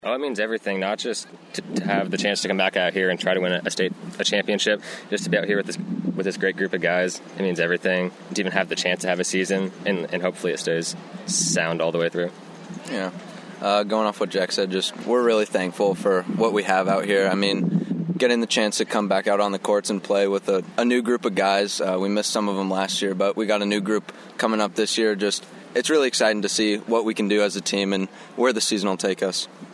Oh, it means everything, not just to have the chance to come back out here and try to win a championship, just to be out here with this great group of guys. It means everything. To even have the chance to have a season, and hopefully it stays sound all the way through. Yeah. Going off what Jack said, we're really thankful for what we have out here. I mean, getting the chance to come back out on the courts and play with a new group of guys. We missed some of them last year, but we got a new group coming up this year. It's really exciting to see what we can do as a team and where the season will take us.